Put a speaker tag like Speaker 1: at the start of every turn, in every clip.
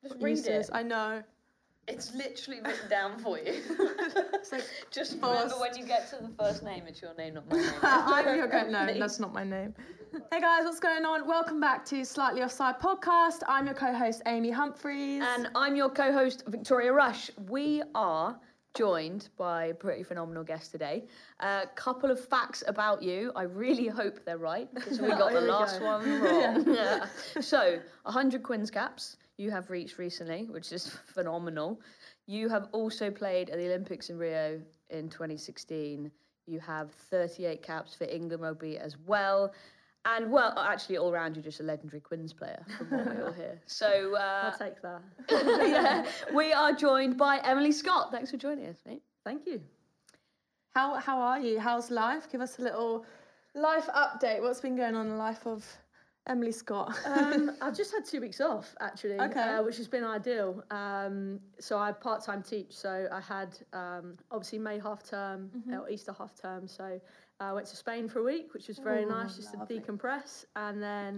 Speaker 1: Just read it.
Speaker 2: I know.
Speaker 1: It's literally written down for you.
Speaker 2: It's like
Speaker 1: just remember when you get to the first name, it's your name, not my name.
Speaker 2: I'm your go. No, that's not my name. Hey guys, what's going on? Welcome back to Slightly Offside podcast. I'm your co-host Amy Humphries.
Speaker 1: And I'm your co-host Victoria Rush. We are joined by a pretty phenomenal guest today. A couple of facts about you. I really hope they're right, because we got the last one wrong. Yeah. So, 100 Quins caps you have reached recently, which is phenomenal. You have also played at the Olympics in Rio in 2016. You have 38 caps for England rugby as well. And, well, actually, all round, you're just a legendary Quins player, from what we all hear. So,
Speaker 3: I'll take that.
Speaker 1: yeah, we are joined by Emily Scott. Thanks for joining us, mate.
Speaker 3: Thank you.
Speaker 2: How are you? How's life? Give us a little life update. What's been going on in the life of Emily Scott?
Speaker 3: I've just had 2 weeks off, actually, which has been ideal. So I part-time teach, so I had obviously May half term, or Easter half term, so I went to Spain for a week, which was very nice, just
Speaker 2: lovely.
Speaker 3: to decompress, and then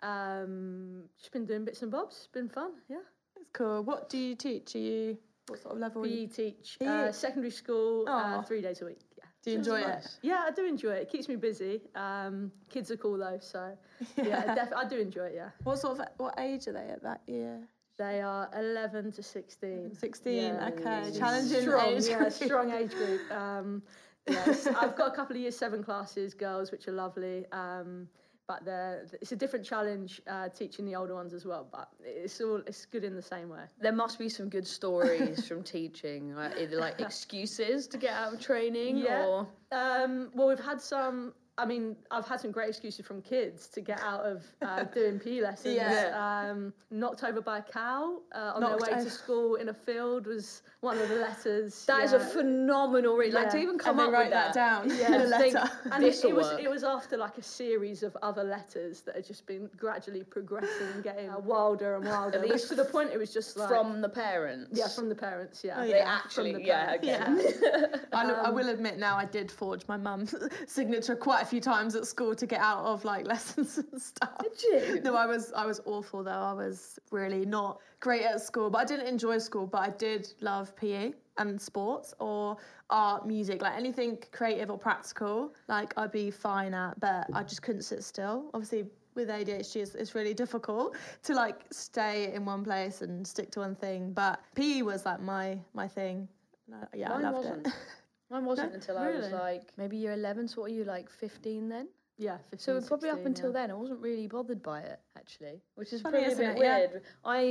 Speaker 3: just been doing bits and bobs. It's been fun, yeah.
Speaker 2: It's cool. What do you teach? What sort of level are you?
Speaker 3: PE teach,
Speaker 2: PE?
Speaker 3: secondary school, 3 days a week, yeah.
Speaker 2: Do you enjoy it?
Speaker 3: Yeah, I do enjoy it. It keeps me busy. Kids are cool though, so yeah, I do enjoy it. Yeah.
Speaker 2: What age are they at that year?
Speaker 3: They are 11 to 16.
Speaker 2: 16.
Speaker 3: Yeah,
Speaker 2: okay,
Speaker 3: yeah.
Speaker 2: challenging
Speaker 3: Strong,
Speaker 2: age.
Speaker 3: yeah, strong age group. Yes, I've got a couple of year 7 classes, girls, which are lovely. But it's a different challenge teaching the older ones as well. But it's good in the same way.
Speaker 1: There must be some good stories from teaching, either like excuses to get out of training, or
Speaker 3: well, we've had some. I mean, I've had some great excuses from kids to get out of doing PE lessons.
Speaker 2: Yeah.
Speaker 3: Knocked over by a cow on their way to school in a field was one of the letters.
Speaker 1: That is a phenomenal read. Like to even come up
Speaker 2: write
Speaker 1: with
Speaker 2: that down.
Speaker 3: Yeah,
Speaker 2: in a letter.
Speaker 3: And
Speaker 1: work.
Speaker 3: it was after like a series of other letters that had just been gradually progressing and getting wilder and wilder. At least to the point it was just like
Speaker 1: from the parents.
Speaker 3: Yeah, from the parents. Yeah,
Speaker 2: Oh,
Speaker 1: They actually,
Speaker 2: I will admit now I did forge my mum's signature quite a few times at school to get out of like lessons and stuff.
Speaker 1: Did you?
Speaker 2: No, I was awful though. I was really not great at school, but I didn't enjoy school, but I did love PE and sports or art, music, like anything creative or practical, like I'd be fine at, but I just couldn't sit still. Obviously with ADHD it's really difficult to like stay in one place and stick to one thing, but PE was like my thing. Yeah, I loved it.
Speaker 1: Mine wasn't until I was like maybe year 11. So what were you, like 15 then?
Speaker 3: Yeah, 15,
Speaker 1: so probably
Speaker 3: 16,
Speaker 1: up until then, I wasn't really bothered by it actually, which is
Speaker 2: Funny,
Speaker 1: pretty a
Speaker 2: isn't
Speaker 1: bit
Speaker 2: it? Yeah.
Speaker 1: weird.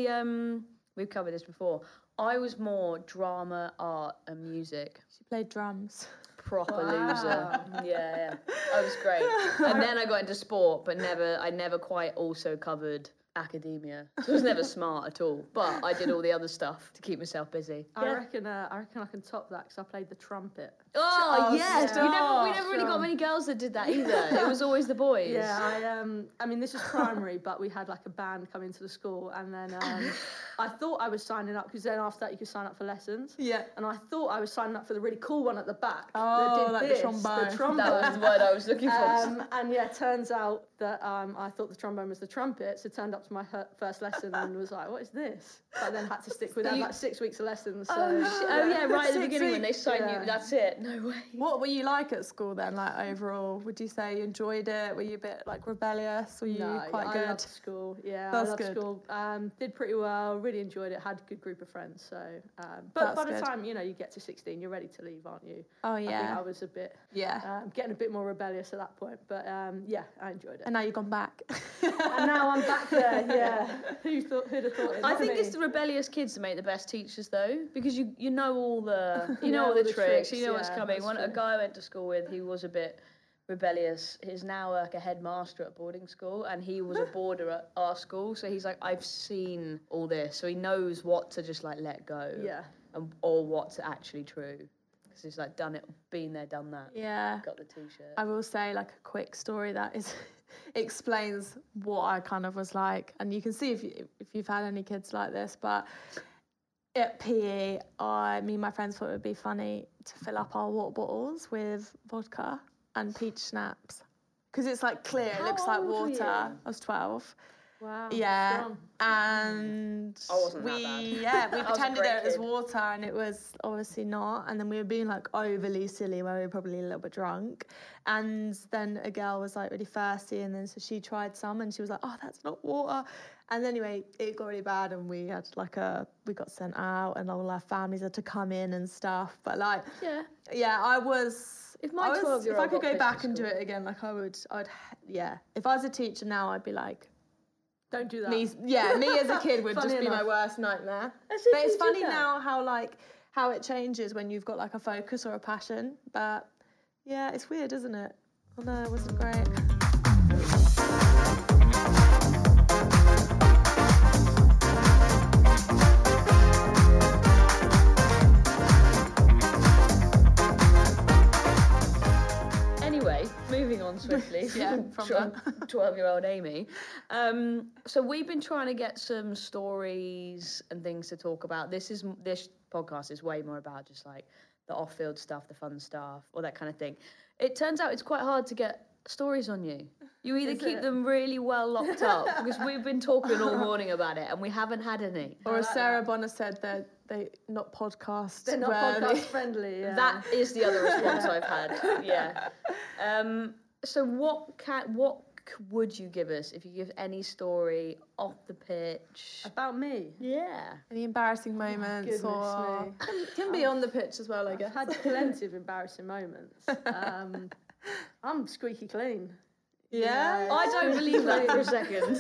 Speaker 1: We've covered this before. I was more drama, art, and music.
Speaker 2: She played drums.
Speaker 1: Proper loser. Yeah. I was great. And then I got into sport, but I never quite also covered academia. So I was never smart at all, but I did all the other stuff to keep myself busy.
Speaker 3: I reckon I can top that because I played the trumpet.
Speaker 1: Oh yes,
Speaker 2: yeah.
Speaker 1: we never really got many girls that did that either. It was always the boys.
Speaker 3: Yeah, I mean this was primary, but we had like a band come into the school, and then I thought I was signing up because then after that you could sign up for lessons.
Speaker 2: Yeah.
Speaker 3: And I thought I was signing up for the really cool one at the back.
Speaker 2: Oh,
Speaker 3: that did
Speaker 2: like
Speaker 3: this,
Speaker 2: the trombone.
Speaker 3: The trombone.
Speaker 1: That was the word I was looking for.
Speaker 3: And yeah, turns out that I thought the trombone was the trumpet, so turned up to my first lesson and was like, what is this? But then had to stick with that, like 6 weeks of lessons. So.
Speaker 1: Oh yeah, right at the
Speaker 2: 6
Speaker 1: beginning when they
Speaker 2: weeks.
Speaker 1: signed you, that's it. No way.
Speaker 2: What were you like at school then, like overall? Would you say you enjoyed it? Were you a bit like rebellious? Were you quite good?
Speaker 3: I loved school. Yeah,
Speaker 2: That's
Speaker 3: I loved
Speaker 2: good.
Speaker 3: school. Did pretty well, really enjoyed it, had a good group of friends. So, but by the time, you get to 16, you're ready to leave, aren't you?
Speaker 2: Oh
Speaker 3: I think
Speaker 2: yeah.
Speaker 3: I was a bit,
Speaker 2: Yeah.
Speaker 3: getting a bit more rebellious at that point. But yeah, I enjoyed it.
Speaker 2: And now you've gone back.
Speaker 3: And now I'm back there, yeah. Who'd have thought it?
Speaker 1: I
Speaker 3: Not
Speaker 1: think
Speaker 3: me.
Speaker 1: it's the rebellious kids that make the best teachers, though, because you know all the all
Speaker 3: all
Speaker 1: the
Speaker 3: the
Speaker 1: tricks,
Speaker 3: tricks,
Speaker 1: you know what's
Speaker 3: yeah,
Speaker 1: coming.
Speaker 3: that's
Speaker 1: A
Speaker 3: true.
Speaker 1: guy I went to school with, he was a bit rebellious. He's now like a headmaster at boarding school, and he was a boarder at our school. So he's like, I've seen all this, so he knows what to just like let go, or what's actually true. Because he's like done it, been there, done that.
Speaker 2: Yeah.
Speaker 1: Got the t-shirt.
Speaker 2: I will say like a quick story that is explains what I kind of was like, and you can see if you've had any kids like this, but at PE, me and my friends thought it would be funny to fill up our water bottles with vodka and peach schnapps because it's like clear, it looks like
Speaker 1: old were
Speaker 2: water.
Speaker 1: you?
Speaker 2: I was 12.
Speaker 3: Wow.
Speaker 2: Yeah.
Speaker 3: Strong.
Speaker 2: And
Speaker 1: I wasn't that bad.
Speaker 2: we
Speaker 1: I was a
Speaker 2: pretended
Speaker 1: great
Speaker 2: that it was
Speaker 1: kid.
Speaker 2: water, and it was obviously not. And then we were being like overly silly, where we were probably a little bit drunk. And then a girl was like really thirsty, and then so she tried some, and she was like, "Oh, that's not water." And anyway, it got really bad, and we had we got sent out, and all our families had to come in and stuff. But like, yeah, I was.
Speaker 1: If my 12-year-old
Speaker 2: if I could
Speaker 1: got
Speaker 2: go back
Speaker 1: pissed at
Speaker 2: and do
Speaker 1: school.
Speaker 2: it again, like I'd, yeah. If I was a teacher now, I'd be like.
Speaker 3: Don't do that.
Speaker 2: Me as a kid would
Speaker 3: Funny
Speaker 2: just be my
Speaker 3: enough.
Speaker 2: worst nightmare.
Speaker 3: As if
Speaker 2: But it's
Speaker 3: you did
Speaker 2: funny
Speaker 3: that.
Speaker 2: now how it changes when you've got like a focus or a passion. But yeah, it's weird, isn't it? Oh no, it wasn't great.
Speaker 1: Anyway, moving on swiftly
Speaker 2: Yeah,
Speaker 1: from
Speaker 2: from
Speaker 1: 12-year-old Amy. So we've been trying to get some stories and things to talk about. This podcast is way more about just like the off-field stuff, the fun stuff, all that kind of thing. It turns out it's quite hard to get stories on you. You either keep them really well locked up, because we've been talking all morning about it and we haven't had any.
Speaker 2: Or as Sarah Bonner said, they're not podcast.
Speaker 3: They're not podcast friendly. Yeah.
Speaker 1: That is the other response I've had. Yeah. So what would you give us if you give any story off the pitch?
Speaker 3: About me.
Speaker 1: Yeah.
Speaker 2: Any embarrassing moments
Speaker 3: Goodness me.
Speaker 2: can be on the pitch as well, I guess.
Speaker 3: I've had plenty of embarrassing moments. I'm squeaky clean.
Speaker 2: Yeah.
Speaker 1: I don't believe that for a second.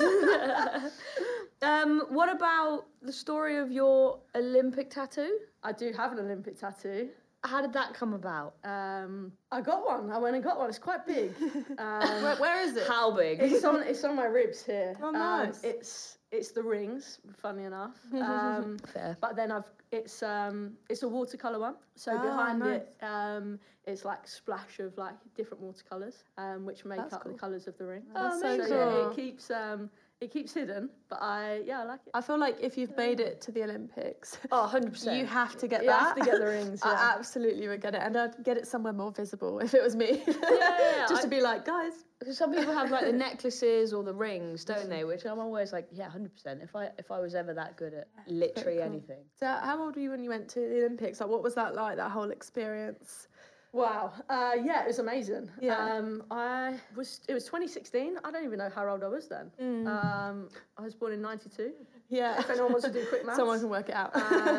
Speaker 1: What about the story of your Olympic tattoo?
Speaker 3: I do have an Olympic tattoo.
Speaker 1: How did that come about?
Speaker 3: I got one. I went and got one. It's quite big.
Speaker 2: Where is it?
Speaker 1: How big?
Speaker 3: It's on my ribs here.
Speaker 2: Oh, nice.
Speaker 3: It's the rings, funny enough.
Speaker 1: Fair.
Speaker 3: But then it's a watercolor one. So behind it, it's like splash of like different watercolors, which make up the colors of the ring.
Speaker 2: That's so
Speaker 3: So
Speaker 2: cool.
Speaker 3: yeah, it keeps hidden. But I like it.
Speaker 2: I feel like if you've made it to the Olympics,
Speaker 1: Oh, 100%.
Speaker 2: you have to get
Speaker 3: You
Speaker 2: that.
Speaker 3: have to get the rings. Yeah.
Speaker 2: I absolutely would get it, and I'd get it somewhere more visible if it was me.
Speaker 1: Yeah,
Speaker 2: Just to be like, guys.
Speaker 1: Because some people have like the necklaces or the rings, don't they? Which I'm always like, yeah, 100%. If I was ever that good at literally anything.
Speaker 2: So how old were you when you went to the Olympics? Like, what was that like? That whole experience?
Speaker 3: Wow. Yeah, it was amazing.
Speaker 2: Yeah.
Speaker 3: It was 2016. I don't even know how old I was then. I was born in 92.
Speaker 2: Yeah.
Speaker 3: If anyone wants to do quick maths.
Speaker 2: Someone can work it out.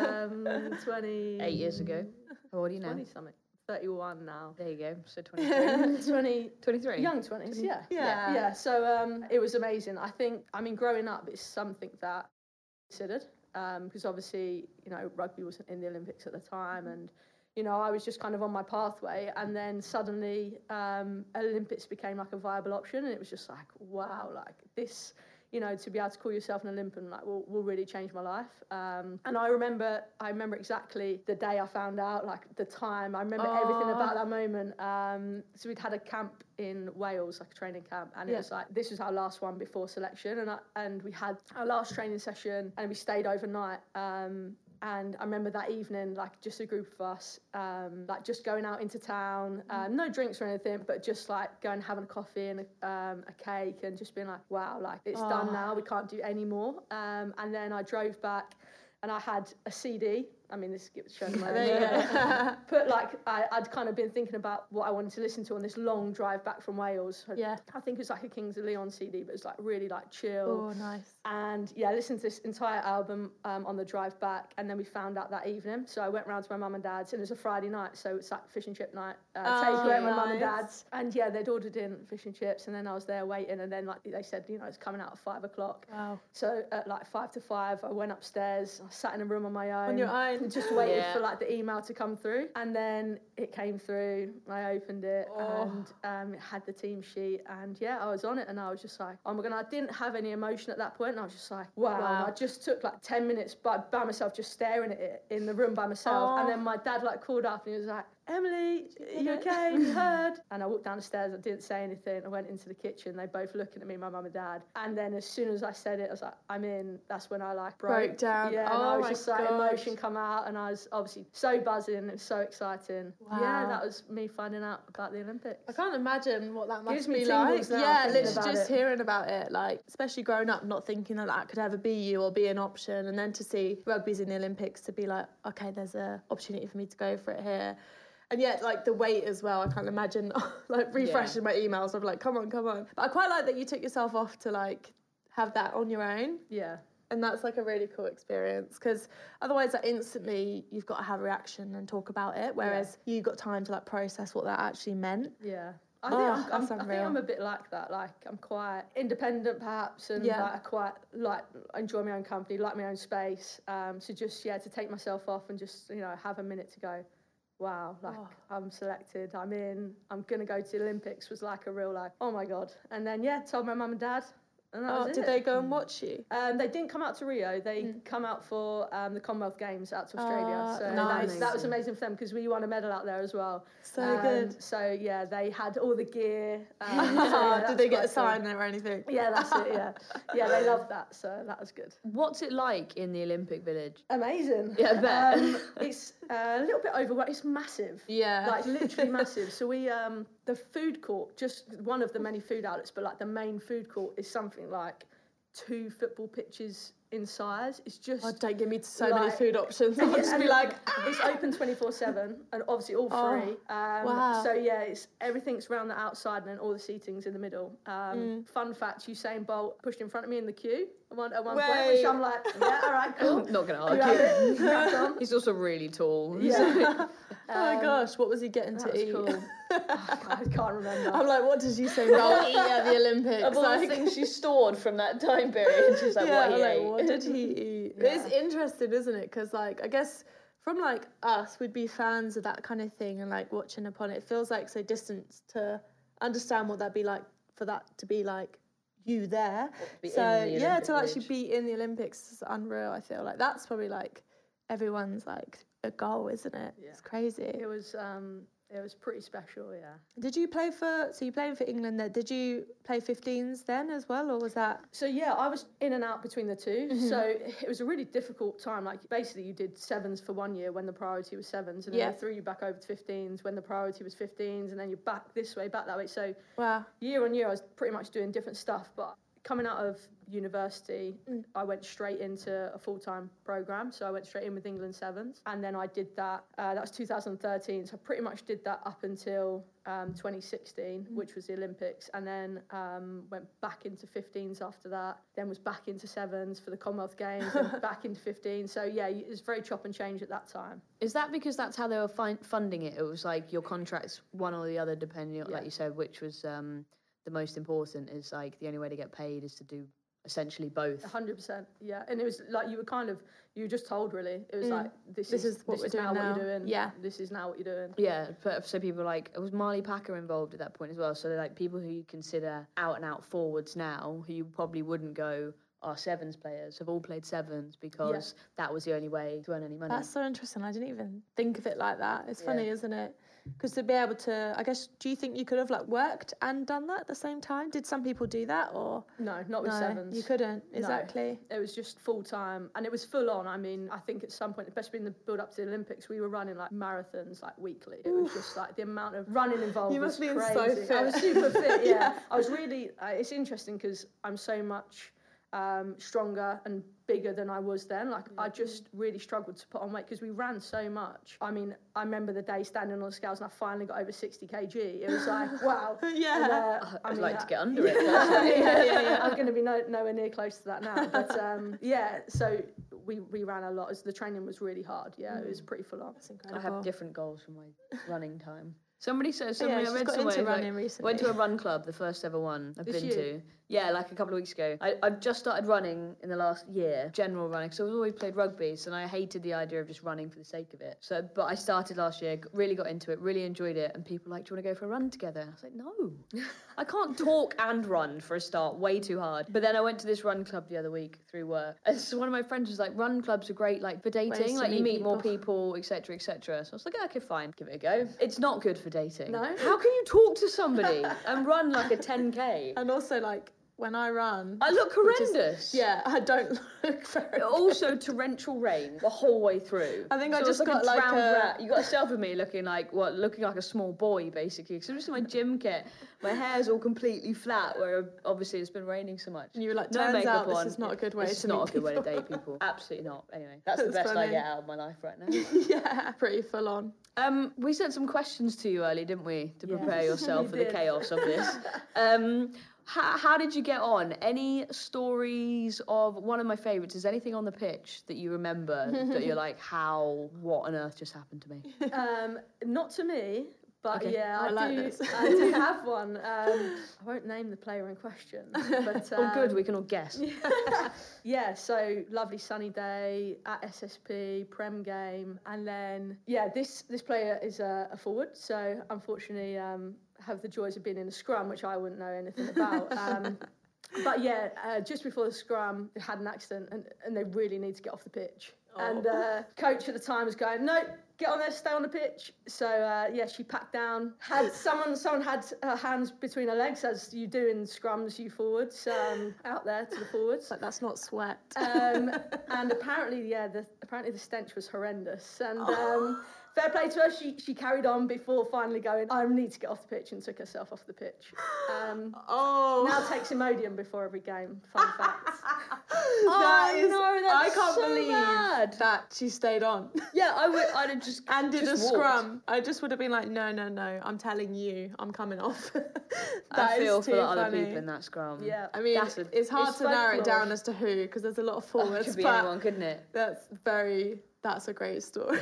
Speaker 3: 20.
Speaker 1: 8 years ago. How old are you now?
Speaker 3: 20 something. 31 now.
Speaker 1: There you go. So 23.
Speaker 3: 20.
Speaker 1: 23.
Speaker 3: Young 20s, yeah.
Speaker 2: Yeah.
Speaker 3: So it was amazing. Growing up is something that I considered, because obviously, rugby wasn't in the Olympics at the time, and I was just kind of on my pathway, and then suddenly Olympics became like a viable option, and it was just like, wow, like this, to be able to call yourself an Olympian, like, will really change my life. And I remember exactly the day I found out, like the time. I remember everything about that moment. So we'd had a camp in Wales, like a training camp, and it was like, this was our last one before selection, and we had our last training session, and we stayed overnight. And I remember that evening, like just a group of us, like just going out into town, no drinks or anything, but just like going and having a coffee and a cake, and just being like, wow, like it's done now, we can't do any more. And then I drove back, and I had a CD. I mean, this is showing my but like I'd kind of been thinking about what I wanted to listen to on this long drive back from Wales.
Speaker 2: Yeah.
Speaker 3: I think it was like a Kings of Leon CD, but it was like really like chill.
Speaker 2: Oh, nice.
Speaker 3: And yeah, I listened to this entire album on the drive back, and then we found out that evening. So I went round to my mum and dad's, and it was a Friday night, so it's like fish and chip night. Takeaway at my mum and dad's, and yeah, they'd ordered in fish and chips, and then I was there waiting, and then like they said, it's coming out at 5 o'clock.
Speaker 2: Wow.
Speaker 3: So at like 5 to 5, I went upstairs. I sat in a room on my own.
Speaker 2: On your own.
Speaker 3: Just waited for like the email to come through, and then it came through. I opened it, and it had the team sheet, and yeah, I was on it, and I was just like, oh my god, I didn't have any emotion at that point, and I was just like, wow. I just took like 10 minutes by myself, just staring at it in the room by myself, and then my dad like called up, and he was like, Emily, are you okay? You heard? And I walked down the stairs, I didn't say anything. I went into the kitchen, they both looking at me, my mum and dad. And then as soon as I said it, I was like, I'm in. That's when I like broke
Speaker 2: down.
Speaker 3: Yeah, and I was just like, emotion come out, and I was obviously so buzzing. It was so exciting.
Speaker 2: Wow.
Speaker 3: Yeah, that was me finding out about the Olympics.
Speaker 2: I can't imagine what that must
Speaker 3: me
Speaker 2: be like. Yeah, literally just hearing about it, like, especially growing up, not thinking that that could ever be you or be an option, and then to see rugby's in the Olympics, to be like, okay, there's an opportunity for me to go for it here. And yet, like, the wait as well, I can't imagine, like, refreshing my emails of, like, come on. But I quite like that you took yourself off to, like, have that on your own.
Speaker 3: Yeah.
Speaker 2: And that's, like, a really cool experience, because otherwise, like, instantly, you've got to have a reaction and talk about it, whereas you got time to, like, process what that actually meant.
Speaker 3: Yeah. I think I'm a bit like that. Like, I'm quite independent, perhaps, and like, I quite like enjoy my own company, like my own space. So just to take myself off and just have a minute to go. Wow, like I'm selected, I'm in, I'm gonna go to the Olympics was like a real like, oh my God. And then told my mum and dad. And that was
Speaker 2: did they go and watch you?
Speaker 3: They didn't come out to Rio. They come out for the Commonwealth Games out to Australia. So
Speaker 2: nice.
Speaker 3: that was amazing for them because we won a medal out there as well.
Speaker 2: So good.
Speaker 3: So they had all the gear.
Speaker 2: Did they get a sign there or anything?
Speaker 3: Yeah, that's it. Yeah, they loved that. So that was good.
Speaker 1: What's it like in the Olympic Village?
Speaker 3: Amazing.
Speaker 1: Yeah, I bet.
Speaker 3: It's a little bit overwhelming. It's massive.
Speaker 2: Yeah.
Speaker 3: Like literally massive. So we the food court, just one of the many food outlets, but like the main food court is something like 2 football pitches in size. It's just
Speaker 2: don't give me so many food options. I'll just be like,
Speaker 3: it's open 24/7 and obviously all free.
Speaker 2: Wow.
Speaker 3: So it's everything's around the outside and then all the seating's in the middle. Fun fact: Usain Bolt pushed in front of me in the queue at one point, which I'm like, yeah, all right, cool.
Speaker 1: Not gonna argue. He's also really tall.
Speaker 3: Yeah.
Speaker 2: Oh my gosh, what was he getting to eat?
Speaker 3: Cool. I can't remember.
Speaker 2: I'm like, what does Usain Bolt eat at the Olympics?
Speaker 1: Of all the things she stored from that time period, she's like, what he ate.
Speaker 2: What did he eat? It's interesting, isn't it? Because, like, I guess from, like, us, we'd be fans of that kind of thing and, like, watching upon it. It feels like so distant to understand what that'd be like for that to be, like, you there. So, to actually be in the Olympics is unreal, I feel. Like, that's probably, like, everyone's, like, a goal, isn't it? Yeah. It's crazy.
Speaker 3: It was pretty special, yeah.
Speaker 2: Did you play so you're playing for England there, did you play 15s then as well, or was that?
Speaker 3: So I was in and out between the two, so it was a really difficult time. Like, basically you did 7s for 1 year when the priority was 7s, and then they threw you back over to 15s when the priority was 15s, and then you're back this way, back that way. So year on year I was pretty much doing different stuff, but coming out of university, I went straight into a full-time programme. So I went straight in with England Sevens. And then I did that, that was 2013. So I pretty much did that up until 2016, which was the Olympics. And then went back into 15s after that. Then was back into Sevens for the Commonwealth Games and back into 15. So it was very chop and change at that time.
Speaker 1: Is that because that's how they were funding it? It was like your contract's one or the other, depending on, like you said, which was... the most important is like the only way to get paid is to do essentially both.
Speaker 3: 100%, yeah. And it was like you were just told really. It was like this is
Speaker 2: what we're doing now.
Speaker 3: What you're doing.
Speaker 2: Yeah.
Speaker 3: This is now what you're doing.
Speaker 1: Yeah, but so people like it was Marley Packer involved at that point as well. So they're like people who you consider out and out forwards now, who you probably wouldn't go. Our Sevens players have all played Sevens because that was the only way to earn any money.
Speaker 2: That's so interesting. I didn't even think of it like that. It's funny, isn't it? Because to be able to, I guess, do you think you could have like worked and done that at the same time? Did some people do that or?
Speaker 3: No, not with Sevens.
Speaker 2: You couldn't, exactly.
Speaker 3: No, it was just full time and it was full on. I mean, I think at some point, especially in the build up to the Olympics, we were running like marathons like weekly. It was just like the amount of running involved.
Speaker 2: You must
Speaker 3: was
Speaker 2: be
Speaker 3: crazy.
Speaker 2: So fit.
Speaker 3: I was super fit, yeah. I was really, it's interesting because I'm so much stronger and bigger than I was then. Like I just really struggled to put on weight because we ran so much. I mean, I remember the day standing on the scales and I finally got over 60 kg. It was like, wow.
Speaker 2: Yeah.
Speaker 3: And,
Speaker 1: I'd like to get under it.
Speaker 3: I'm going to be nowhere near close to that now. But so we ran a lot. The training was really hard. Yeah, it was pretty full on.
Speaker 2: That's incredible.
Speaker 1: I have different goals for my running time. Somebody said, I read
Speaker 2: somewhere,
Speaker 1: went to a run club, the first ever one I've been to. Yeah, like a couple of weeks ago. I've just started running in the last year, general running, because I've always played rugby, so I hated the idea of just running for the sake of it. So, but I started last year, really got into it, really enjoyed it, and people were like, do you want to go for a run together? I was like, no. I can't talk and run for a start, way too hard. But then I went to this run club the other week through work, and so one of my friends was like, run clubs are great, like, for dating, like, you meet more people, etc., etc. So I was like, okay, fine, give it a go. It's not good for dating.
Speaker 2: No?
Speaker 1: How can you talk to somebody and run like a 10K?
Speaker 2: And also, like, when I run...
Speaker 1: I look horrendous.
Speaker 2: I don't look very
Speaker 1: Also, torrential rain the whole way through.
Speaker 2: I think I just got like
Speaker 1: rat. You got a selfie of me looking like a small boy, basically. Because I'm just in my gym kit. My hair's all completely flat, where obviously it's been raining so much.
Speaker 2: And you were like, turns out this is not a good way to meet people.
Speaker 1: It's not a good way to date people. Absolutely not. Anyway, that's the best I get out of my life right now.
Speaker 2: Yeah, pretty full on.
Speaker 1: We sent some questions to you early, didn't we? To prepare yourself for the chaos of this. How did you get on? Any stories of, one of my favourites, is anything on the pitch that you remember that you're like, what on earth just happened to me?
Speaker 3: Not to me, but
Speaker 1: Okay.
Speaker 3: yeah, I do have one. I won't name the player in question, but...
Speaker 1: Oh good, we can all guess.
Speaker 3: Yeah, so lovely sunny day at SSP, Prem game, and then, this player is a forward, so unfortunately have the joys of being in a scrum, which I wouldn't know anything about. But just before the scrum, they had an accident and they really need to get off the pitch. Oh. And coach at the time was going, no, get on there, stay on the pitch. So she packed down. Had someone had her hands between her legs, as you do in scrums, you forwards, out there to the forwards.
Speaker 2: But that's not sweat.
Speaker 3: And apparently, the stench was horrendous. And fair play to her, she carried on before finally going, I need to get off the pitch, and took herself off the pitch. Now takes Imodium before every game, fun fact.
Speaker 2: I can't believe
Speaker 1: bad.
Speaker 2: that she stayed on.
Speaker 1: Yeah, I'd have just
Speaker 2: and did
Speaker 1: just
Speaker 2: a scrum. I just would have been like, no, I'm telling you, I'm coming off.
Speaker 1: I feel for the other people in that scrum.
Speaker 3: Yeah,
Speaker 2: I mean, it's hard to narrow it down as to who, because there's a lot of forwards.
Speaker 1: Could be anyone, couldn't it?
Speaker 2: That's a great story.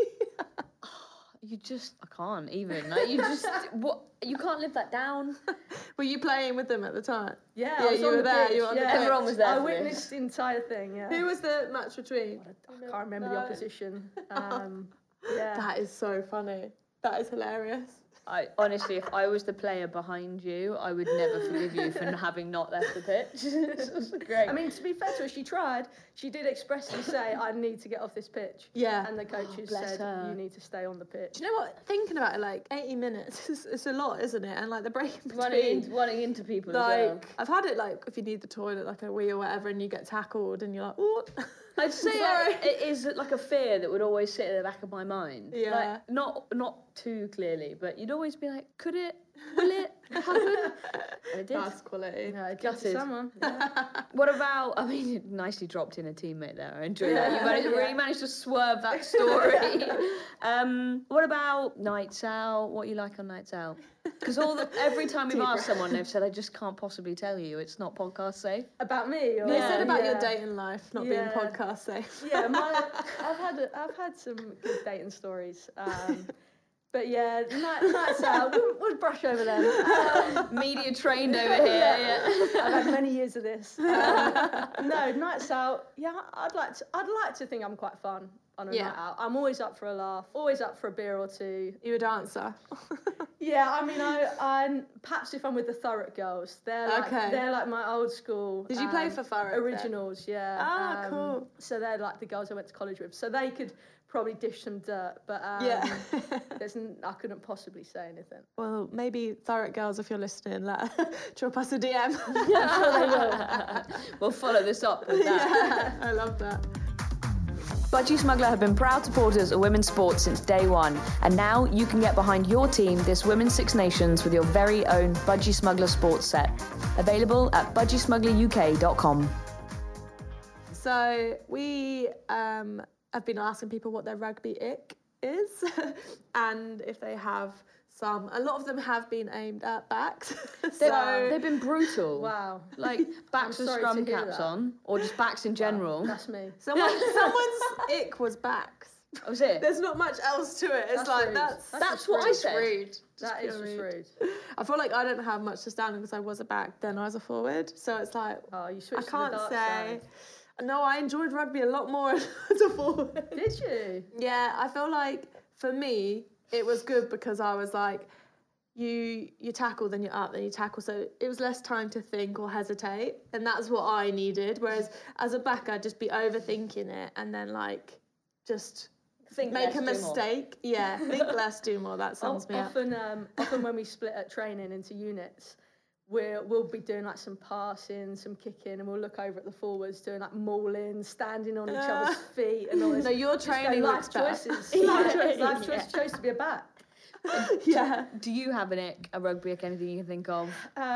Speaker 1: I can't even. You can't live that down.
Speaker 2: Were you playing with them at the time?
Speaker 3: Yeah,
Speaker 2: you were there. You were on the pitch.
Speaker 1: Everyone was there.
Speaker 3: I witnessed the entire thing. Yeah.
Speaker 2: Who was the match between?
Speaker 3: I can't remember the opposition.
Speaker 2: That is so funny. That is hilarious.
Speaker 1: Honestly, if I was the player behind you, I would never forgive you for having not left the pitch. It's great.
Speaker 3: I mean, to be fair to her, she tried. She did expressly say, I need to get off this pitch.
Speaker 2: Yeah.
Speaker 3: And the coaches said, you need to stay on the pitch.
Speaker 2: Do you know what? Thinking about it, like 80 minutes, it's a lot, isn't it? And like the break in between.
Speaker 1: Running into people
Speaker 2: like,
Speaker 1: as well.
Speaker 2: I've had it like, if you need the toilet, like a wee or whatever, and you get tackled and you're like, what?
Speaker 1: I'd say it is like a fear that would always sit in the back of my mind.
Speaker 2: Yeah.
Speaker 1: Like, not too clearly, but you'd always be like, will it happen? And it did.
Speaker 2: That's quality.
Speaker 3: Yeah, it gutted someone.
Speaker 1: Yeah. What about, I mean, you nicely dropped in a teammate there. I enjoy that. You really managed to swerve that story. What about nights out? What you like on nights out? Because every time we've asked someone, they've said, I just can't possibly tell you. It's not podcast safe.
Speaker 3: About me? Or?
Speaker 2: They said about your dating life not being podcast safe.
Speaker 3: Yeah, I've had some good dating stories. But yeah, nights out, we'll brush over them.
Speaker 1: Media trained over here. Yeah.
Speaker 3: I've had many years of this. No, nights out. Yeah, I'd like to think I'm quite fun on a night out. I'm always up for a laugh, always up for a beer or two.
Speaker 2: You a dancer?
Speaker 3: Yeah, I mean, I'm perhaps if I'm with the Thurrock girls, they're like my old school.
Speaker 2: Did you play for Thurrock?
Speaker 3: Originals,
Speaker 2: then?
Speaker 3: yeah.
Speaker 2: Ah, cool.
Speaker 3: So they're like the girls I went to college with, so they could probably dish some dirt, but I couldn't possibly say anything.
Speaker 2: Well, maybe Thurrock girls, if you're listening, drop us a DM.
Speaker 3: Yeah, I'm sure they will.
Speaker 1: We'll follow this up with that.
Speaker 2: Yeah, I love that.
Speaker 1: Budgie Smuggler have been proud supporters of women's sports since day one, and now you can get behind your team this Women's Six Nations with your very own Budgie Smuggler sports set. Available at budgiesmuggleruk.com.
Speaker 2: So we I've been asking people what their rugby ick is and if they have some. A lot of them have been aimed at backs.
Speaker 1: They've been brutal.
Speaker 3: Wow.
Speaker 1: Like backs with scrum caps on, or just backs in general.
Speaker 3: Wow, that's me.
Speaker 2: Someone's ick was backs.
Speaker 1: That was it.
Speaker 2: There's not much else to it. It's like,
Speaker 3: rude.
Speaker 2: that's
Speaker 1: what I said.
Speaker 2: Rude.
Speaker 3: That is just rude.
Speaker 2: I feel like I don't have much to stand on because I was a back, then I was a forward. So it's like,
Speaker 3: Oh, you
Speaker 2: I
Speaker 3: switched
Speaker 2: can't
Speaker 3: to the dark
Speaker 2: say.
Speaker 3: side.
Speaker 2: No, I enjoyed rugby a lot more as a forward.
Speaker 3: Did you?
Speaker 2: Yeah, I feel like for me, it was good because I was like, you tackle, then you're up, then you tackle. So it was less time to think or hesitate. And that's what I needed. Whereas as a back, I'd just be overthinking it and then like just make a mistake. Yeah, think less, do more. That sums me up.
Speaker 3: Often when we split at training into units, we'll be doing like some passing, some kicking, and we'll look over at the forwards doing like mauling, standing on each other's feet and all this.
Speaker 2: No, your training
Speaker 3: life
Speaker 2: looks
Speaker 3: choices.
Speaker 2: better.
Speaker 3: Life choice chose to be a back.
Speaker 2: Yeah.
Speaker 1: Do you have a rugby ick, anything you can think of?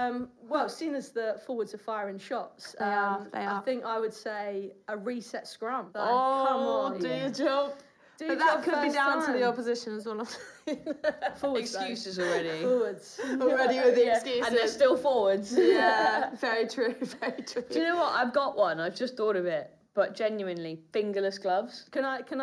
Speaker 3: Well, seeing as the forwards are firing shots,
Speaker 2: They are.
Speaker 3: I think I would say a reset scrum. Like,
Speaker 2: Oh,
Speaker 3: come on.
Speaker 2: do your job.
Speaker 3: Do
Speaker 2: But
Speaker 3: your
Speaker 2: that
Speaker 3: job
Speaker 2: could be
Speaker 3: first
Speaker 2: down to
Speaker 3: time.
Speaker 2: the opposition as well.
Speaker 3: Forwards, though.
Speaker 1: Excuses already.
Speaker 3: Forwards.
Speaker 2: Already with the excuses.
Speaker 1: And they're still forwards.
Speaker 2: Yeah, very true, very true.
Speaker 1: Do you know what? I've got one. I've just thought of it. But genuinely, fingerless gloves.
Speaker 3: Can I just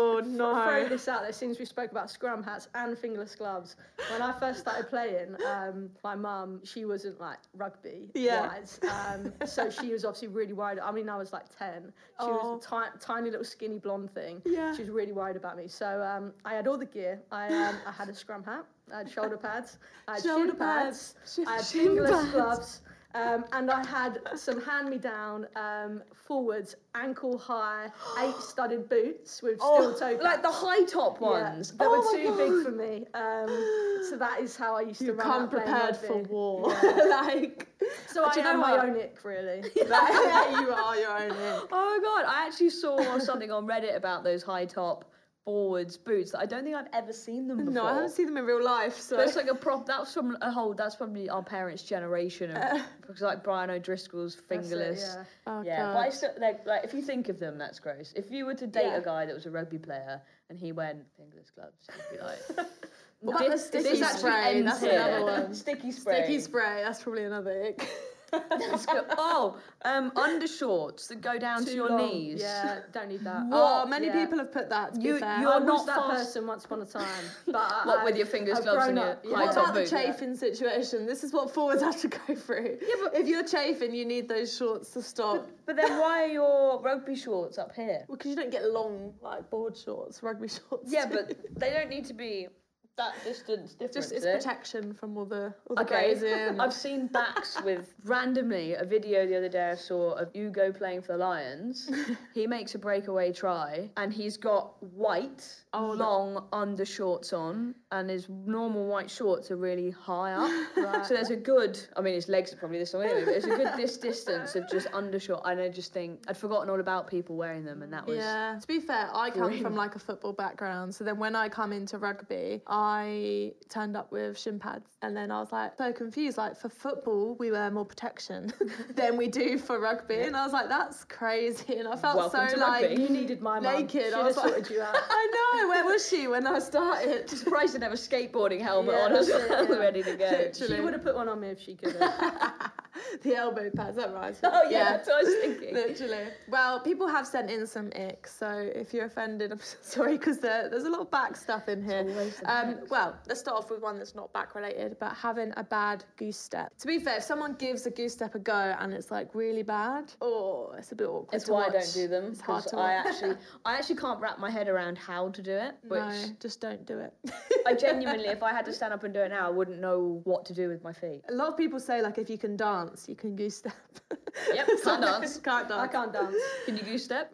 Speaker 2: no.
Speaker 3: throw this out there? Since we spoke about scrum hats and fingerless gloves, when I first started playing, my mum, she wasn't like rugby wise, so she was obviously really worried. I mean, I was like 10. She was a tiny little skinny blonde thing.
Speaker 2: Yeah.
Speaker 3: She was really worried about me. So I had all the gear. I had a scrum hat. I had shoulder pads. I had
Speaker 2: Shoulder
Speaker 3: shin pads.
Speaker 2: pads.
Speaker 3: I had
Speaker 2: Shin
Speaker 3: fingerless
Speaker 2: pads.
Speaker 3: gloves. And I had some hand-me-down forwards, ankle-high, 8-studded boots with steel toe
Speaker 1: Like the
Speaker 3: caps.
Speaker 1: high top ones.
Speaker 3: That were
Speaker 2: my
Speaker 3: too
Speaker 2: God.
Speaker 3: big for me. So that is how I used to
Speaker 2: You
Speaker 3: run
Speaker 2: come
Speaker 3: out playing
Speaker 2: prepared for
Speaker 3: rugby.
Speaker 2: war. like,
Speaker 3: So I
Speaker 2: do you know
Speaker 3: am my
Speaker 2: what?
Speaker 3: own ick, really.
Speaker 2: yeah, you are your own ick.
Speaker 1: Oh my god! I actually saw something on Reddit about those high top forwards boots. That I don't think I've ever seen them before.
Speaker 2: No, I haven't seen them in real life. So
Speaker 1: That's like a prop. That's from a whole. That's probably our parents' generation of because like Brian O'Driscoll's fingerless.
Speaker 3: That's it,
Speaker 2: Oh,
Speaker 1: Yeah,
Speaker 2: God.
Speaker 1: but I still like if you think of them, that's gross. If you were to date
Speaker 2: Yeah.
Speaker 1: a guy that was a rugby player and he went fingerless gloves, you'd be like,
Speaker 2: What about the sticky
Speaker 1: this actually
Speaker 2: spray?
Speaker 1: ends
Speaker 2: That's
Speaker 1: here.
Speaker 2: another one.
Speaker 1: Sticky spray.
Speaker 2: Sticky spray. That's probably another ick.
Speaker 1: That's good. Oh, undershorts that go down to
Speaker 3: Too
Speaker 1: your
Speaker 3: long.
Speaker 1: knees.
Speaker 3: Yeah, don't need that.
Speaker 2: Oh, many
Speaker 3: Yeah.
Speaker 2: people have put that. To be
Speaker 1: You-
Speaker 2: fair.
Speaker 1: you're
Speaker 3: I
Speaker 1: not
Speaker 3: was that
Speaker 1: fast.
Speaker 3: person once upon a time. But
Speaker 1: What, with your fingers
Speaker 3: I've
Speaker 1: gloves and
Speaker 3: grown
Speaker 1: your
Speaker 3: up,
Speaker 1: high
Speaker 3: yeah.
Speaker 2: What
Speaker 1: top
Speaker 2: about the
Speaker 1: boots?
Speaker 2: chafing situation? This is what forwards have to go through. Yeah, but if you're chafing, you need those shorts to stop.
Speaker 1: But then why are your rugby shorts up here?
Speaker 2: Well, because you don't get long, like, board shorts, rugby shorts.
Speaker 1: Yeah, but they don't need to be that distance difference.
Speaker 2: Just it's
Speaker 1: eh?
Speaker 2: protection from all the
Speaker 1: Okay,
Speaker 2: grazing.
Speaker 1: I've seen backs with randomly a video the other day I saw of Hugo playing for the Lions. He makes a breakaway try and he's got white long undershorts on and his normal white shorts are really high up. So there's a good, I mean his legs are probably this long anyway, but there's a good distance of just undershort and I just think I'd forgotten all about people wearing them and that was
Speaker 2: Yeah. To be fair, I come from like a football background, so then when I come into rugby, I turned up with shin pads, and then I was like so confused. Like for football, we wear more protection than we do for rugby, and I was like, that's crazy. And I felt
Speaker 1: Welcome
Speaker 2: so
Speaker 1: to
Speaker 2: like
Speaker 1: rugby.
Speaker 3: You needed my mum.
Speaker 2: naked.
Speaker 3: She'd
Speaker 2: I
Speaker 3: have
Speaker 2: was like,
Speaker 3: sorted you out.
Speaker 2: I know. Where was she when I started?
Speaker 1: surprised to have a skateboarding helmet
Speaker 3: Yeah,
Speaker 1: on as
Speaker 3: that's it,
Speaker 1: well,
Speaker 3: yeah.
Speaker 1: ready to go.
Speaker 2: Literally.
Speaker 3: She would have put one on me if she could have.
Speaker 2: The elbow pads, that right?
Speaker 1: Oh yeah, that's what I was thinking.
Speaker 2: Literally. Well, people have sent in some icks, so if you're offended, I'm sorry because there's a lot of back stuff in here.
Speaker 1: always the backs.
Speaker 2: Well, let's start off with one that's not back related, but having a bad goose step. To be fair, if someone gives a goose step a go and it's like really bad, it's a bit awkward.
Speaker 1: That's
Speaker 2: to
Speaker 1: why I
Speaker 2: watch.
Speaker 1: don't do them.
Speaker 2: It's hard
Speaker 1: 'Cause
Speaker 2: to
Speaker 1: I
Speaker 2: watch.
Speaker 1: actually can't wrap my head around how to do it. Which
Speaker 2: No, just don't do it.
Speaker 1: I genuinely, if I had to stand up and do it now, I wouldn't know what to do with my feet.
Speaker 2: A lot of people say like if you can dance, you can goose step.
Speaker 1: Yep, can't dance.
Speaker 2: Can't dance.
Speaker 3: I can't dance.
Speaker 1: Can you goose step?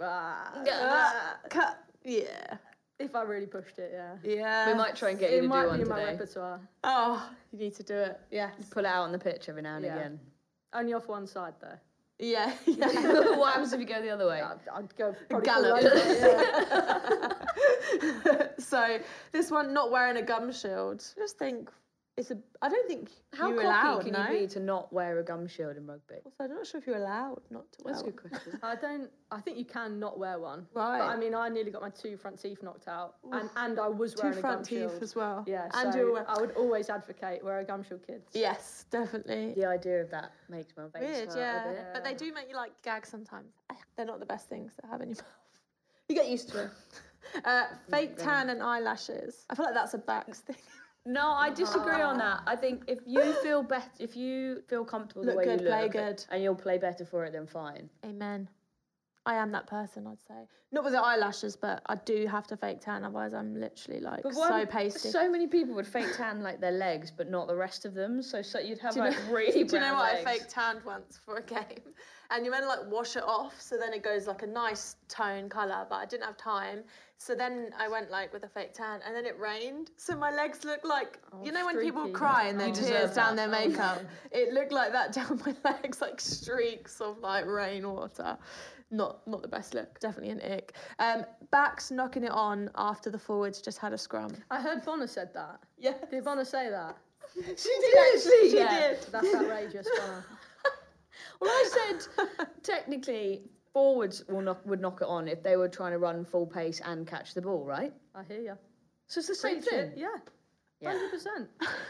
Speaker 2: Yeah.
Speaker 3: If I really pushed it, yeah.
Speaker 2: Yeah.
Speaker 1: We might try and get you
Speaker 3: It
Speaker 1: to
Speaker 3: might
Speaker 1: do
Speaker 3: be
Speaker 1: one
Speaker 3: in my
Speaker 1: today.
Speaker 3: repertoire.
Speaker 2: Oh, you need to do it. Yes.
Speaker 1: Pull it out on the pitch every now and
Speaker 3: Yeah.
Speaker 1: again.
Speaker 3: Only off one side, though.
Speaker 2: Yeah.
Speaker 1: What happens if you go the other way?
Speaker 3: I'd go probably
Speaker 2: Gallop.
Speaker 3: fall over, yeah.
Speaker 2: So this one, not wearing a gum shield. I just think I don't think
Speaker 1: How
Speaker 2: you're
Speaker 1: cocky
Speaker 2: allowed.
Speaker 1: can
Speaker 2: No.
Speaker 1: you be to not wear a gum shield in rugby?
Speaker 2: Also, I'm not sure if you're allowed not to wear.
Speaker 1: That's a
Speaker 2: one.
Speaker 1: good question.
Speaker 3: I think you can not wear one.
Speaker 2: Right.
Speaker 3: But I mean, I nearly got my 2 front teeth knocked out. And I was
Speaker 2: Two
Speaker 3: wearing a gum
Speaker 2: front teeth
Speaker 3: shield.
Speaker 2: as well.
Speaker 3: Yeah,
Speaker 2: And
Speaker 3: so
Speaker 2: you're
Speaker 3: I would always advocate wear a gum shield, kids.
Speaker 2: Yes, definitely.
Speaker 1: The idea of that makes my face
Speaker 2: Weird,
Speaker 1: hurt
Speaker 2: yeah.
Speaker 1: a bit.
Speaker 2: But they do make you like gag sometimes. They're not the best things to have in your mouth. You get used to it. Fake tan and eyelashes. I feel like that's a backs thing.
Speaker 1: No, I disagree on that. I think if you feel comfortable the way you look,
Speaker 2: play good,
Speaker 1: and you'll play better for it, then fine.
Speaker 2: Amen. I am that person, I'd say. Not with the eyelashes, but I do have to fake tan, otherwise I'm literally like so pasty.
Speaker 1: So many people would fake tan like their legs, but not the rest of them. So you'd have really brown legs.
Speaker 2: Do you know what? I fake tanned once for a game, and you're meant to like wash it off, so then it goes like a nice tone colour. But I didn't have time, so then I went like with a fake tan, and then it rained, so my legs looked like you know when people cry and their tears down their makeup. It looked like that down my legs, like streaks of like rainwater. Not the best look, definitely an ick. Backs knocking it on after the forwards just had a scrum.
Speaker 3: I heard Bonner said that.
Speaker 2: Yeah.
Speaker 3: Did Bonner say that?
Speaker 2: She did actually. She did.
Speaker 3: That's outrageous, Bonner.
Speaker 1: Well, I said technically forwards would knock it on if they were trying to run full pace and catch the ball, right?
Speaker 3: I hear you.
Speaker 1: So it's the same thing.
Speaker 3: Yeah. 100%.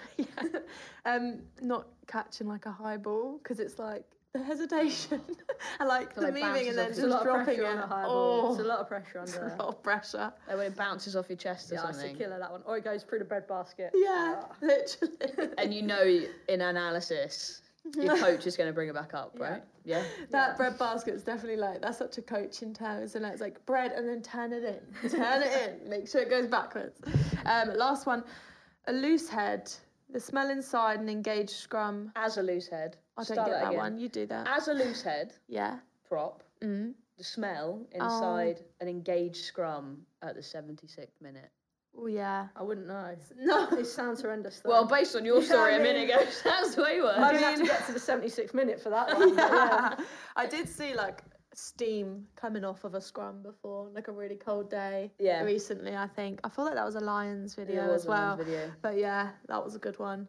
Speaker 2: Yeah. Not catching like a high ball because it's like the hesitation and like the moving and then just dropping it.
Speaker 3: On a high ball. It's a lot of pressure under there.
Speaker 2: A lot of pressure.
Speaker 1: Like when it bounces off your chest or something.
Speaker 3: Yeah, it's a killer, that one. Or it goes through the breadbasket.
Speaker 2: Yeah, literally.
Speaker 1: And you know in analysis, your coach is going to bring it back up, right? Yeah.
Speaker 2: That bread basket's definitely like, that's such a coaching term, isn't it? It's like bread and then turn it in. Turn it in. Make sure it goes backwards. Last one. A loose head. The smell inside an engaged scrum.
Speaker 1: As a loose head.
Speaker 2: I don't get that one. You do that.
Speaker 1: As a loose head.
Speaker 2: Yeah.
Speaker 1: Prop. The smell inside an engaged scrum at the 76th minute.
Speaker 2: Oh, yeah.
Speaker 3: I wouldn't know.
Speaker 2: No.
Speaker 3: It sounds horrendous, though.
Speaker 1: Well, based on your story a minute ago, sounds way worse.
Speaker 3: I didn't have to get to the 76th minute for that one. Yeah.
Speaker 2: I did see, like, steam coming off of a scrum before, like a really cold day.
Speaker 1: Yeah.
Speaker 2: Recently, I think. I feel like that was a Lions video as well. But yeah, that was a good one.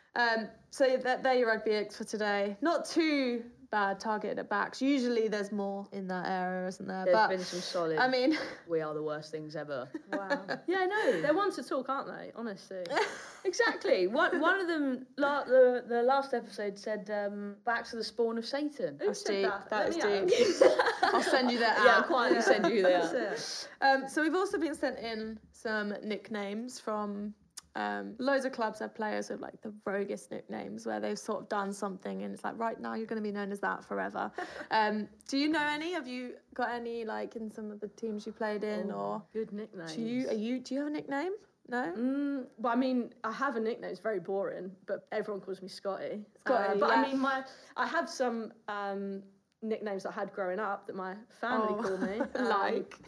Speaker 2: So they're your rugby icks for today. Not too bad targeted at backs. Usually there's more in that area, isn't there?
Speaker 1: There's been some solid.
Speaker 2: I mean,
Speaker 1: we are the worst things ever.
Speaker 3: Wow.
Speaker 1: Yeah, I know.
Speaker 3: They're ones to talk, aren't they? Honestly.
Speaker 1: Exactly. One of them, the last episode said, backs are the spawn of Satan.
Speaker 3: Who said that?
Speaker 2: That is deep. I'll send you that out.
Speaker 1: Yeah, quietly send you that.
Speaker 2: So we've also been sent in some nicknames from loads of clubs have players with like the roguest nicknames where they've sort of done something and it's like, right now you're going to be known as that forever. Do you know any? Have you got any like in some of the teams you played in or
Speaker 3: good nicknames?
Speaker 2: Do you have a nickname? No?
Speaker 3: Well, I mean, I have a nickname. It's very boring, but everyone calls me Scotty.
Speaker 2: Scotty,
Speaker 3: but I mean, I have some nicknames I had growing up that my family call me.
Speaker 2: Like?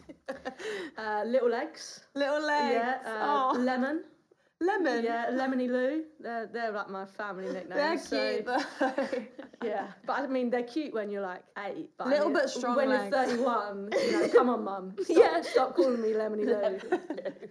Speaker 3: Little Legs.
Speaker 2: Little Legs.
Speaker 3: Yeah. Lemon.
Speaker 2: Lemon?
Speaker 3: Yeah, Lemony Lou. They're like my family nicknames.
Speaker 2: They're cute though.
Speaker 3: Yeah, but I mean, they're cute when you're like 8. But
Speaker 2: little bit strong
Speaker 3: when
Speaker 2: legs.
Speaker 3: you're 31, you know, come on, mum. Stop calling me Lemony Lou.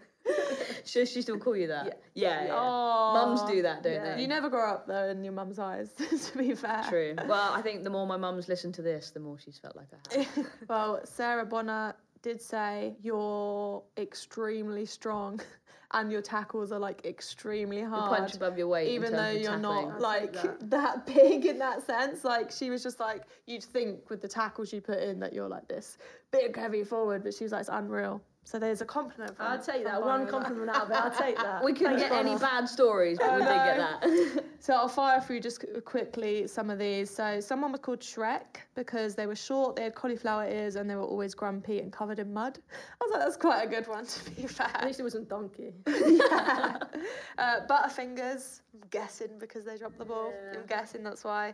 Speaker 1: Should she still call you that? Yeah.
Speaker 2: Oh,
Speaker 1: mums do that, don't they?
Speaker 2: You never grow up though in your mum's eyes, to be fair.
Speaker 1: True. Well, I think the more my mum's listened to this, the more she's felt like I have.
Speaker 2: Well, Sarah Bonner did say you're extremely strong and your tackles are like extremely hard.
Speaker 1: You punch above your weight.
Speaker 2: Even though you're not like that big in that sense. Like she was just like, you'd think with the tackles you put in that you're like this big heavy forward, but she was like, it's unreal. So there's a compliment from
Speaker 3: I'll take that. One compliment out of it. I'll take that.
Speaker 1: We couldn't get any bad stories, but we did get that.
Speaker 2: So I'll fire through just quickly some of these. So someone was called Shrek because they were short, they had cauliflower ears, and they were always grumpy and covered in mud. I was like, that's quite a good one, to be fair.
Speaker 3: At least it wasn't Donkey.
Speaker 2: Yeah. Butterfingers, I'm guessing because they dropped the ball. Yeah. I'm guessing that's why.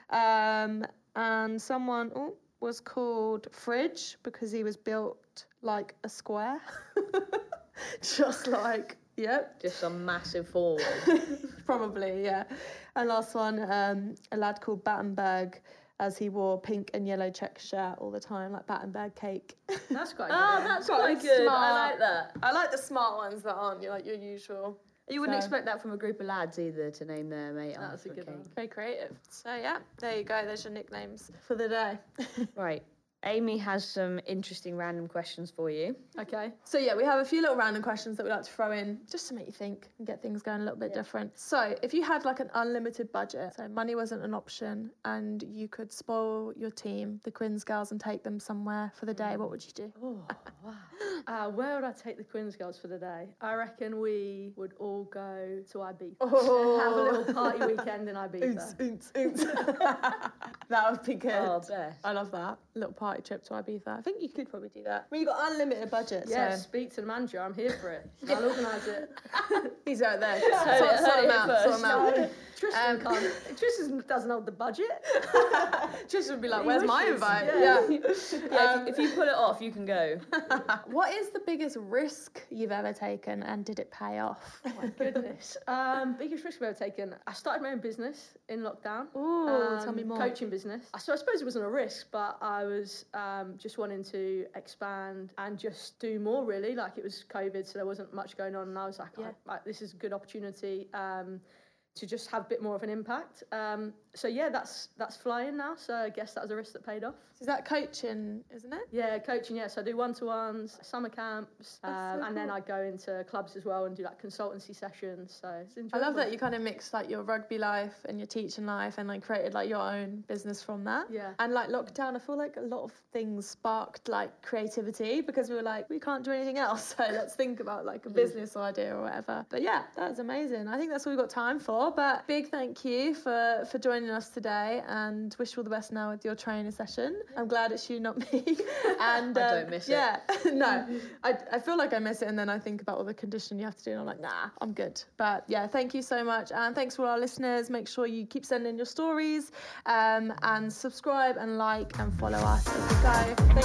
Speaker 2: And someone was called Fridge because he was built like a square. Just like, yep.
Speaker 1: Just some massive forward.
Speaker 2: Probably, yeah. And last one, a lad called Battenberg, as he wore pink and yellow check shirt all the time, like Battenberg cake.
Speaker 3: That's quite good.
Speaker 1: Oh, that's quite good.
Speaker 2: Smart.
Speaker 1: I like that.
Speaker 2: I like the smart ones that aren't like your usual.
Speaker 1: You wouldn't expect that from a group of lads either, to name their mate after
Speaker 3: That's a good
Speaker 1: cake.
Speaker 3: one.
Speaker 2: Very creative. So yeah, there you go. There's your nicknames for the day.
Speaker 1: Right. Amy has some interesting random questions for you.
Speaker 3: Okay.
Speaker 2: So yeah, we have a few little random questions that we like to throw in just to make you think and get things going a little bit different. So if you had like an unlimited budget, so money wasn't an option, and you could spoil your team, the Quins girls, and take them somewhere for the day, what would you do?
Speaker 3: Oh, wow. Where would I take the Quins girls for the day? I reckon we would all go to Ibiza and have a little party weekend in Ibiza.
Speaker 2: That would be good.
Speaker 1: Oh, best.
Speaker 2: I love that. A little party trip to Ibiza. I think you could probably do that. I mean, you've got unlimited budget.
Speaker 3: Yeah,
Speaker 2: so.
Speaker 3: speak to the manager. I'm here for it. I'll organise it.
Speaker 2: He's right there. Sort him out.
Speaker 3: No, Tristan can't. Tristan doesn't hold the budget.
Speaker 2: Tristan would be like, where's my invite?
Speaker 1: Yeah. If you pull it off, you can go.
Speaker 2: What is the biggest risk you've ever taken, and did it pay off?
Speaker 3: Oh my goodness. Biggest risk I've ever taken. I started my own business in lockdown.
Speaker 2: Ooh, tell me more.
Speaker 3: Coaching business. So I suppose it wasn't a risk, but I was just wanting to expand and just do more, really. Like, it was COVID, so there wasn't much going on, and I was like, this is a good opportunity to just have a bit more of an impact. So yeah, that's flying now. So I guess that was a risk that paid off.
Speaker 2: Is that coaching, isn't it?
Speaker 3: Yeah, coaching. Yeah, so I do one-to-ones, summer camps, and then I go into clubs as well and do like consultancy sessions. So it's enjoyable.
Speaker 2: I love that you kind of mixed like your rugby life and your teaching life, and like created like your own business from that.
Speaker 3: Yeah.
Speaker 2: And like lockdown, I feel like a lot of things sparked like creativity, because we were like, we can't do anything else, so let's think about like a business idea or whatever. But yeah, that's amazing. I think that's all we've got time for. But big thank you for joining us today, and wish you all the best now with your training session. I'm glad it's you, not me. And
Speaker 1: I don't miss it.
Speaker 2: Yeah, no, I feel like I miss it, and then I think about all the conditioning you have to do, and I'm like, nah, I'm good. But yeah, thank you so much, and thanks for all our listeners. Make sure you keep sending your stories, and subscribe and like and follow us as we go.